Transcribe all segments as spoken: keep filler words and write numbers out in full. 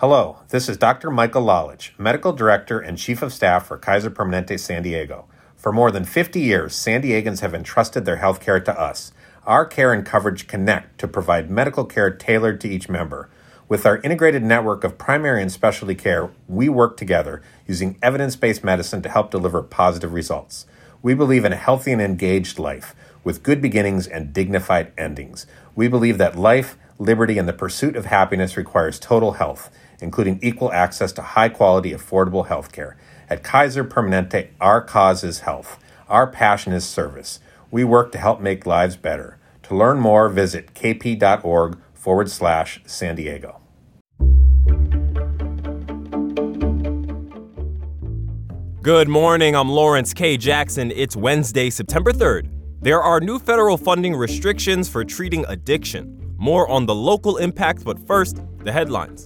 Hello, this is Doctor Michael Lalich, Medical Director and Chief of Staff for Kaiser Permanente San Diego. For more than fifty years, San Diegans have entrusted their health care to us. Our care and coverage connect to provide medical care tailored to each member. With our integrated network of primary and specialty care, we work together using evidence-based medicine to help deliver positive results. We believe in a healthy and engaged life with good beginnings and dignified endings. We believe that life, liberty, and the pursuit of happiness requires total health, including equal access to high-quality, affordable health care. At Kaiser Permanente, our cause is health. Our passion is service. We work to help make lives better. To learn more, visit kp.org forward slash San Diego. Good morning, I'm Lawrence K. Jackson. It's Wednesday, September third. There are new federal funding restrictions for treating addiction. More on the local impact, but first, the headlines.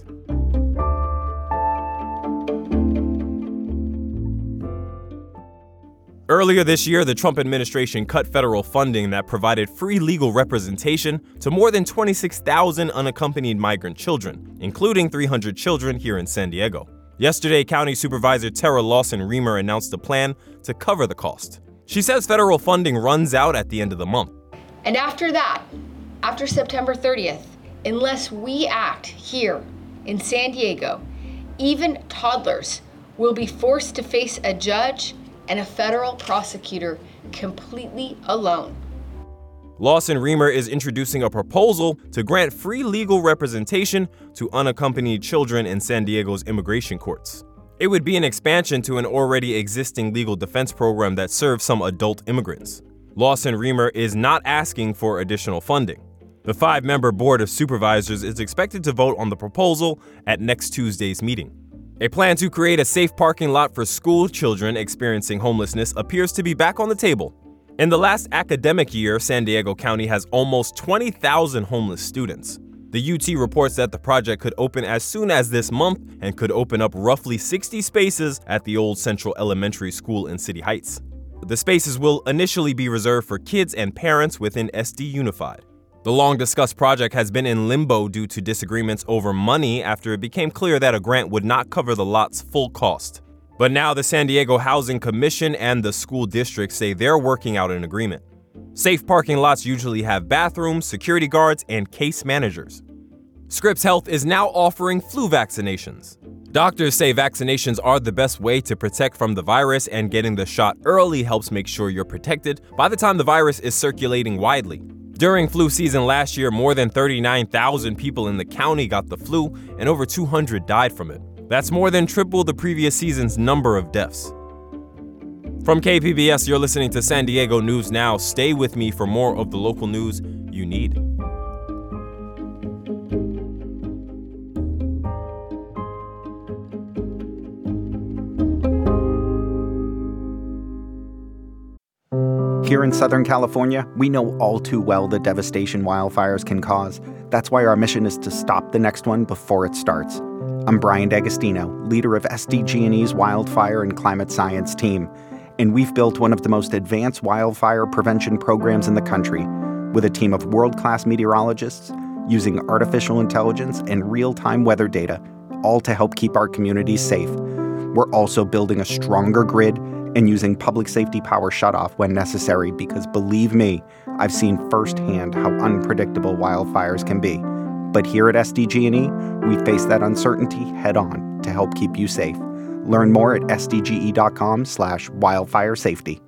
Earlier this year, the Trump administration cut federal funding that provided free legal representation to more than twenty-six thousand unaccompanied migrant children, including three hundred children here in San Diego. Yesterday, County Supervisor Tara Lawson-Remer announced a plan to cover the cost. She says federal funding runs out at the end of the month. And after that, after September thirtieth, unless we act here in San Diego, even toddlers will be forced to face a judge and a federal prosecutor completely alone. Lawson-Remer is introducing a proposal to grant free legal representation to unaccompanied children in San Diego's immigration courts. It would be an expansion to an already existing legal defense program that serves some adult immigrants. Lawson-Remer is not asking for additional funding. The five-member Board of Supervisors is expected to vote on the proposal at next Tuesday's meeting. A plan to create a safe parking lot for school children experiencing homelessness appears to be back on the table. In the last academic year, San Diego County has almost twenty thousand homeless students. The U T reports that the project could open as soon as this month and could open up roughly sixty spaces at the old Central Elementary School in City Heights. The spaces will initially be reserved for kids and parents within S D Unified. The long-discussed project has been in limbo due to disagreements over money after it became clear that a grant would not cover the lot's full cost. But now the San Diego Housing Commission and the school district say they're working out an agreement. Safe parking lots usually have bathrooms, security guards, and case managers. Scripps Health is now offering flu vaccinations. Doctors say vaccinations are the best way to protect from the virus, and getting the shot early helps make sure you're protected by the time the virus is circulating widely. During flu season last year, more than thirty-nine thousand people in the county got the flu, and over two hundred died from it. That's more than triple the previous season's number of deaths. From K P B S, you're listening to San Diego News Now. Stay with me for more of the local news you need. Here in Southern California, we know all too well the devastation wildfires can cause. That's why our mission is to stop the next one before it starts. I'm Brian D'Agostino, leader of S D G and E's Wildfire and Climate Science team, and we've built one of the most advanced wildfire prevention programs in the country, with a team of world-class meteorologists using artificial intelligence and real-time weather data, all to help keep our communities safe. We're also building a stronger grid and using public safety power shutoff when necessary, because believe me, I've seen firsthand how unpredictable wildfires can be. But here at S D G and E, we face that uncertainty head on to help keep you safe. Learn more at sdge.com slash wildfire safety.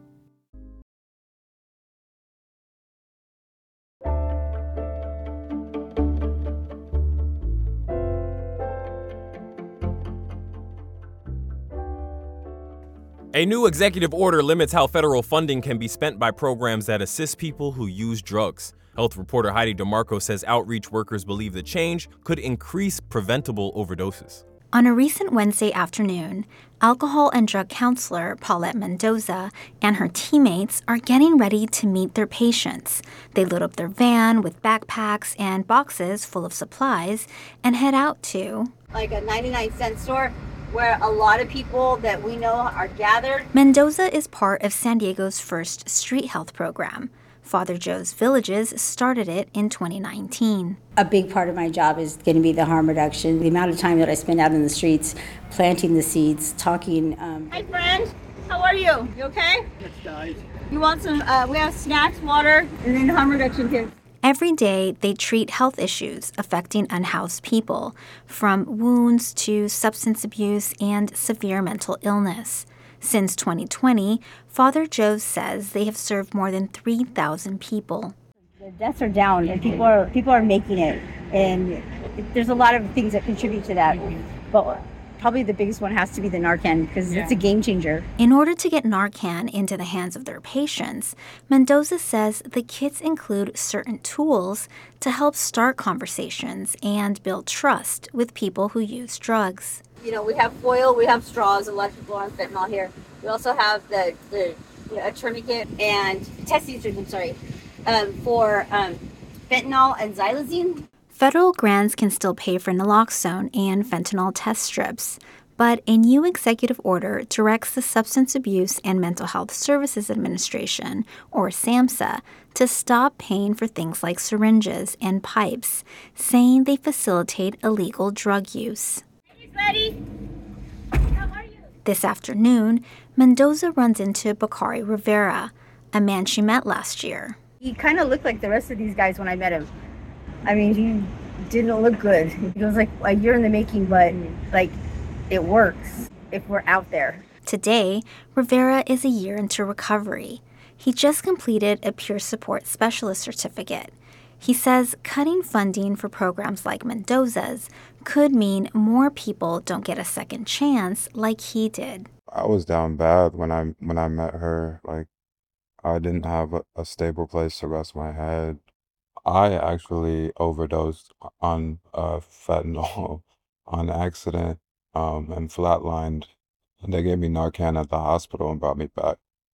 A new executive order limits how federal funding can be spent by programs that assist people who use drugs. Health reporter Heidi DeMarco says outreach workers believe the change could increase preventable overdoses. On a recent Wednesday afternoon, alcohol and drug counselor Paulette Mendoza and her teammates are getting ready to meet their patients. They load up their van with backpacks and boxes full of supplies and head out to like a ninety-nine cent store where a lot of people that we know are gathered. Mendoza is part of San Diego's first street health program. Father Joe's Villages started it in twenty nineteen. A big part of my job is going to be the harm reduction. The amount of time that I spend out in the streets, planting the seeds, talking. Um... Hi, friend. How are you? You okay? Yes, guys. You want some, uh, we have snacks, water, and then harm reduction kits. Every day, they treat health issues affecting unhoused people, from wounds to substance abuse and severe mental illness. Since twenty twenty, Father Joe says they have served more than three thousand people. The deaths are down, and people are people are making it, and there's a lot of things that contribute to that. But probably the biggest one has to be the Narcan, because yeah. It's a game changer. In order to get Narcan into the hands of their patients, Mendoza says the kits include certain tools to help start conversations and build trust with people who use drugs. You know, we have foil, we have straws, a lot of people on fentanyl here. We also have the, the you know, a tourniquet and testing strips, I'm sorry, um, for um, fentanyl and xylazine. Federal grants can still pay for naloxone and fentanyl test strips, but a new executive order directs the Substance Abuse and Mental Health Services Administration, or SAMHSA, to stop paying for things like syringes and pipes, saying they facilitate illegal drug use. Ready? How are you? This afternoon, Mendoza runs into Bakari Rivera, a man she met last year. He kind of looked like the rest of these guys when I met him. I mean, he didn't look good. It was like a year in the making, but like it works if we're out there. Today, Rivera is a year into recovery. He just completed a peer support specialist certificate. He says cutting funding for programs like Mendoza's could mean more people don't get a second chance like he did. I was down bad when I when I met her. Like, I didn't have a, a stable place to rest my head. I actually overdosed on uh, fentanyl on accident um, and flatlined. And they gave me Narcan at the hospital and brought me back.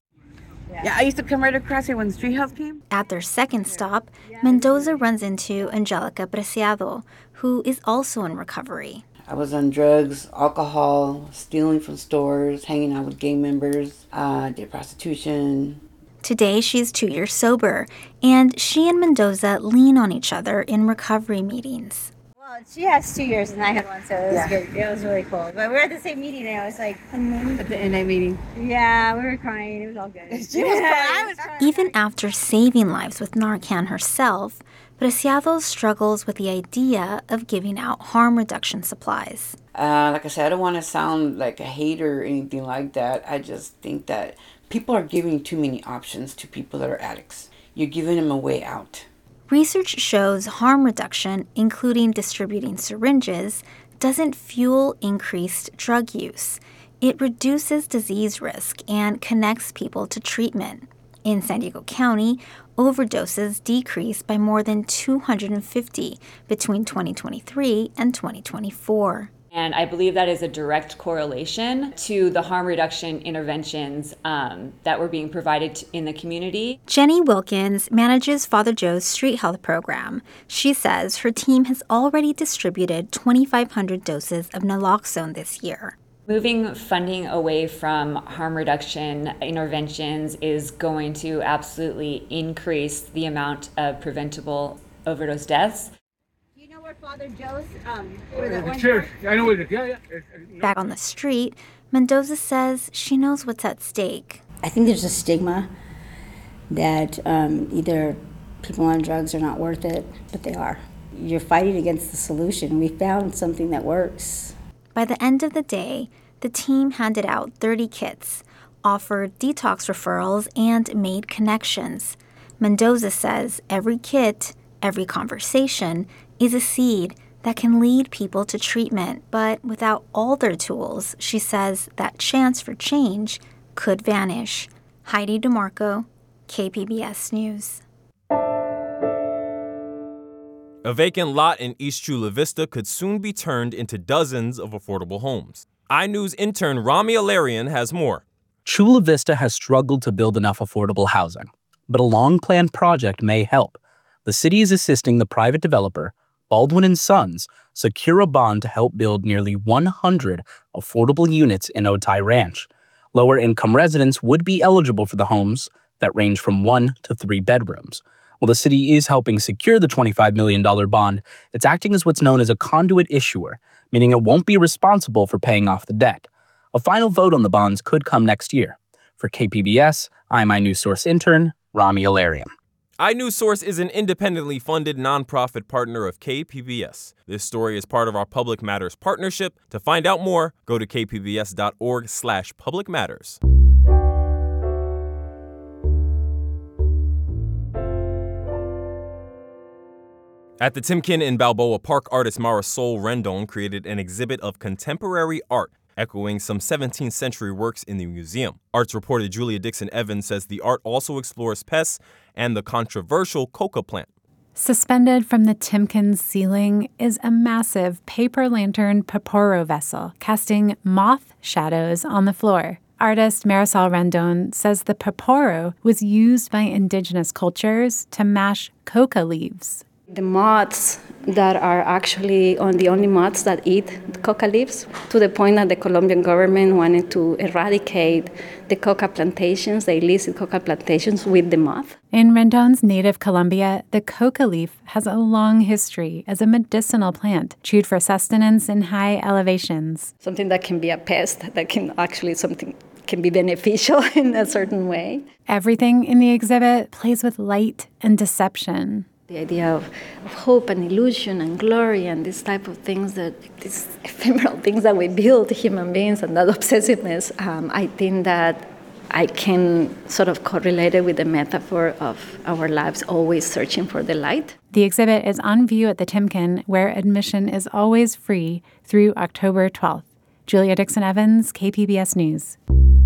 Yeah, I used to come right across here when the street house came. At their second stop, Mendoza runs into Angelica Preciado, who is also in recovery. I was on drugs, alcohol, stealing from stores, hanging out with gang members, uh, did prostitution. Today, she's two years sober, and she and Mendoza lean on each other in recovery meetings. Well, she has two years and I had one, so it was Yeah. good. It was really cool. But we were at the same meeting and I was like, At the N A meeting. yeah, we were crying. It was all good. She was crying. I was crying. Even after saving lives with Narcan herself, Preciado struggles with the idea of giving out harm reduction supplies. Uh, like I said, I don't want to sound like a hater or anything like that. I just think that people are giving too many options to people that are addicts. You're giving them a way out. Research shows harm reduction, including distributing syringes, doesn't fuel increased drug use. It reduces disease risk and connects people to treatment. In San Diego County, overdoses decreased by more than two hundred fifty between twenty twenty-three and twenty twenty-four. And I believe that is a direct correlation to the harm reduction interventions um, that were being provided in the community. Jenny Wilkins manages Father Joe's street health program. She says her team has already distributed twenty-five hundred doses of naloxone this year. Moving funding away from harm reduction interventions is going to absolutely increase the amount of preventable overdose deaths. Father Joe's, um, the church. I know where the yeah, yeah. Back on the street, Mendoza says she knows what's at stake. I think there's a stigma that um, either people on drugs are not worth it, but they are. You're fighting against the solution. We found something that works. By the end of the day, the team handed out thirty kits, offered detox referrals, and made connections. Mendoza says every kit, every conversation, is a seed that can lead people to treatment, but without all their tools, she says that chance for change could vanish. Heidi DeMarco, K P B S News. A vacant lot in East Chula Vista could soon be turned into dozens of affordable homes. iNews intern Rami Alarian has more. Chula Vista has struggled to build enough affordable housing, but a long-planned project may help. The city is assisting the private developer, Baldwin and Sons, secure a bond to help build nearly one hundred affordable units in Otay Ranch. Lower-income residents would be eligible for the homes. that range from one to three bedrooms. While the city is helping secure the twenty-five million dollars bond, it's acting as what's known as a conduit issuer, meaning it won't be responsible for paying off the debt. A final vote on the bonds could come next year. For K P B S, I'm iNewsSource intern, Rami Alariam. iNewsSource is an independently funded nonprofit partner of K P B S. This story is part of our Public Matters partnership. To find out more, go to kpbs.org slash public matters. At the Timken in Balboa Park, artist Marisol Rendon created an exhibit of contemporary art, echoing some seventeenth century works in the museum. Arts reporter Julia Dixon Evans says the art also explores pests and the controversial coca plant. Suspended from the Timken's ceiling is a massive paper lantern Peporo vessel, casting moth shadows on the floor. Artist Marisol Rendon says the Peporo was used by indigenous cultures to mash coca leaves. The moths that are actually on the only moths that eat coca leaves, to the point that the Colombian government wanted to eradicate the coca plantations, the illicit coca plantations, with the moth. In Rendon's native Colombia, the coca leaf has a long history as a medicinal plant, chewed for sustenance in high elevations. Something that can be a pest, that can actually something can be beneficial in a certain way. Everything in the exhibit plays with light and deception. The idea of, of hope and illusion and glory and these type of things, that these ephemeral things that we build, human beings, and that obsessiveness, um, I think that I can sort of correlate it with the metaphor of our lives always searching for the light. The exhibit is on view at the Timken, where admission is always free through October twelfth. Julia Dixon Evans, K P B S News.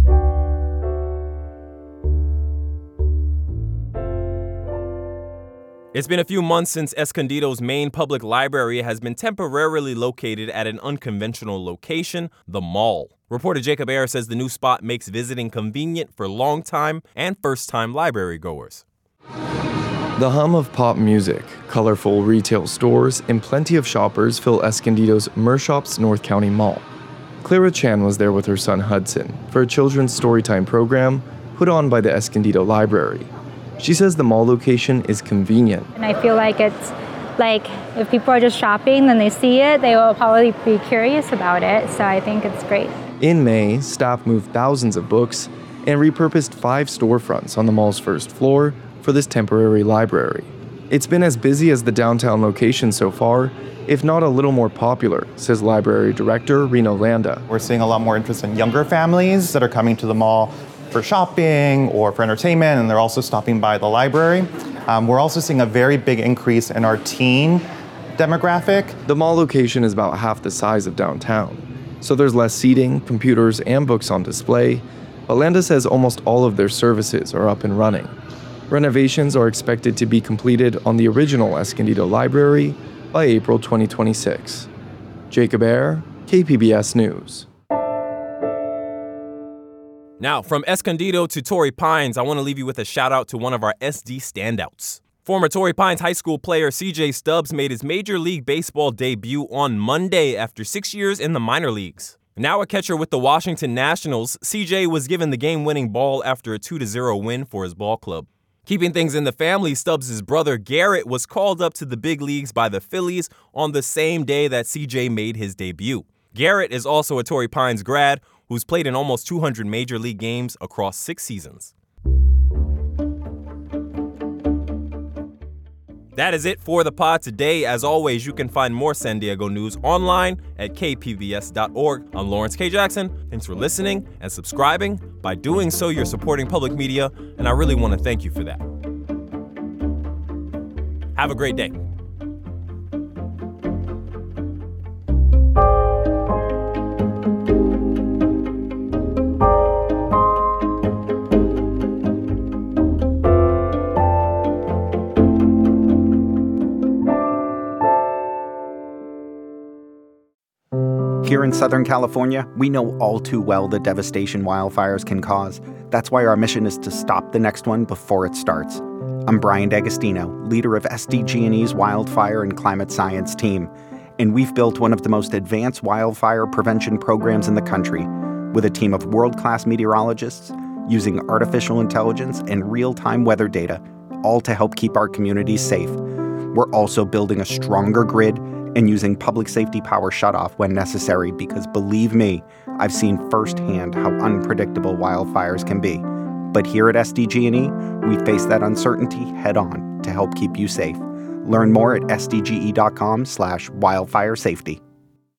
It's been a few months since Escondido's main public library has been temporarily located at an unconventional location, the mall. Reporter Jacob Ayer says the new spot makes visiting convenient for long-time and first-time library goers. The hum of pop music, colorful retail stores, and plenty of shoppers fill Escondido's Mershops North County Mall. Clara Chan was there with her son Hudson for a children's storytime program put on by the Escondido Library. She says the mall location is convenient. And I feel like it's like if people are just shopping, then they see it, they will probably be curious about it. So I think it's great. In May, staff moved thousands of books and repurposed five storefronts on the mall's first floor for this temporary library. It's been as busy as the downtown location so far, if not a little more popular, says library director Reno Landa. We're seeing a lot more interest in younger families that are coming to the mall for shopping or for entertainment, and they're also stopping by the library. Um, we're also seeing a very big increase in our teen demographic. The mall location is about half the size of downtown, so there's less seating, computers, and books on display, but Landa says almost all of their services are up and running. Renovations are expected to be completed on the original Escondido Library by April twenty twenty-six. Jacob Ayer, K P B S News. Now, from Escondido to Torrey Pines, I want to leave you with a shout out to one of our S D standouts. Former Torrey Pines High School player C J Stubbs made his Major League Baseball debut on Monday after six years in the minor leagues. Now a catcher with the Washington Nationals, C J was given the game-winning ball after a two to zero win for his ball club. Keeping things in the family, Stubbs' brother Garrett was called up to the big leagues by the Phillies on the same day that C J made his debut. Garrett is also a Torrey Pines grad who's played in almost two hundred major league games across six seasons. That is it for the pod today. As always, you can find more San Diego news online at k p b s dot org. I'm Lawrence K. Jackson. Thanks for listening and subscribing. By doing so, you're supporting public media, and I really want to thank you for that. Have a great day. Here in Southern California, we know all too well the devastation wildfires can cause. That's why our mission is to stop the next one before it starts. I'm Brian D'Agostino, leader of S D G and E's Wildfire and Climate Science team, and we've built one of the most advanced wildfire prevention programs in the country with a team of world-class meteorologists, using artificial intelligence and real-time weather data, all to help keep our communities safe. We're also building a stronger grid and using public safety power shutoff when necessary because, believe me, I've seen firsthand how unpredictable wildfires can be. But here at S D G and E, we face that uncertainty head-on to help keep you safe. Learn more at sdge.com slash wildfire safety.